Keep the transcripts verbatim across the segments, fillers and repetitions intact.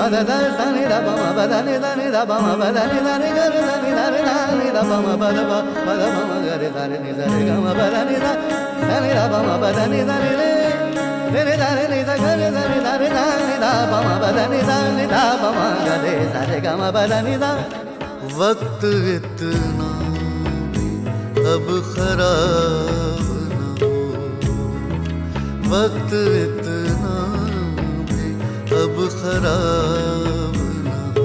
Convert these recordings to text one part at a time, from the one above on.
da da da ni da ba ma ba da ni da ni da ba ma ba da ni da ni ga ni da ni da ni da ni da ba ma ba da ba ba da ba ma ga ni da ni da ni ga ma ba da ni da da ni da ba ma ba da ni da ni re re re da ni da ga ni da ni da ni da ni da ba ma ba da ni da ni da ba ma ga ni da ni ga ma ba da ni da वक्त इतना अब खराब न हो, वक्त इतना भी अब खराब न हो,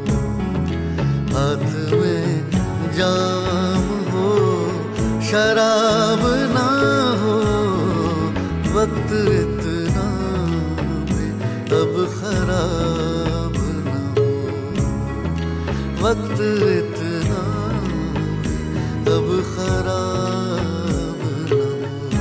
हाथ में जाम हो शराब ना हो, वक्त इतना भी अब खराब न हो, वक्त इतना अब खराब न हो।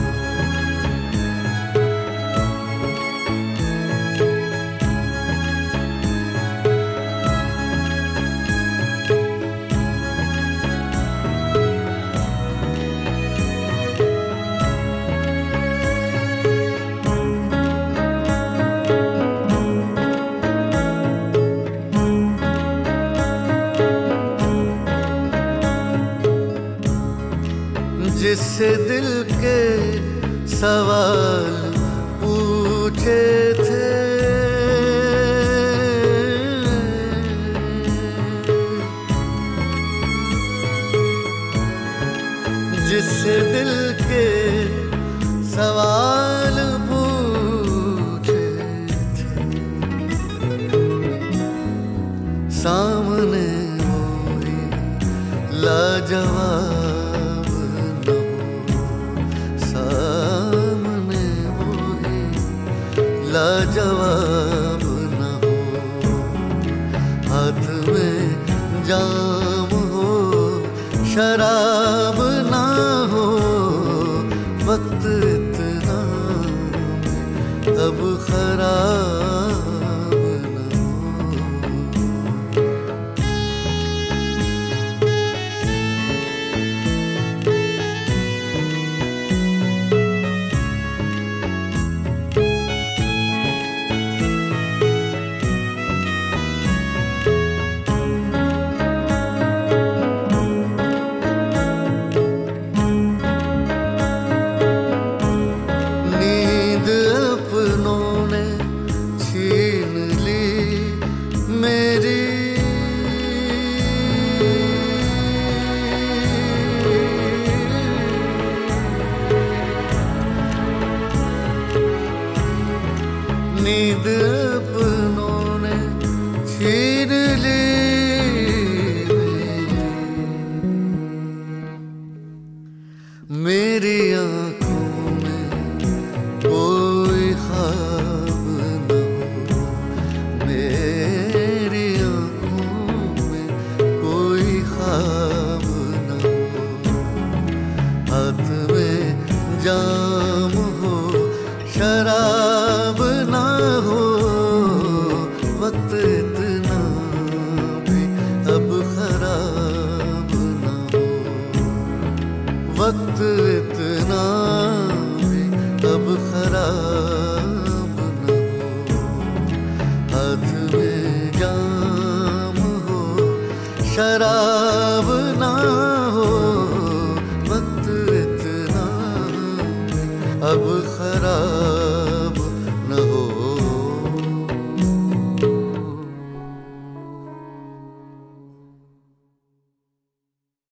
जिससे दिल के सवाल पूछे थे, जिससे दिल के सवाल पूछे थे, सामने वही लाजवाब लाजवाब न हो, हाथ में जाम हो शराब ना हो, वक्त इतना अब खराब न हो। नींद अपनों ने छीन ली मेरी आंखों में कोई ख्वाब न हो, मेरी आंखों में कोई ख्वाब न हो, हाथ में जाम हो शराब ना हो, वक्त इतना भी अब खराब ना हो, वक्त इतना भी अब खराब ना हो, हाथ में जाम हो शराब ना हो, वक्त इतना भी अब खराब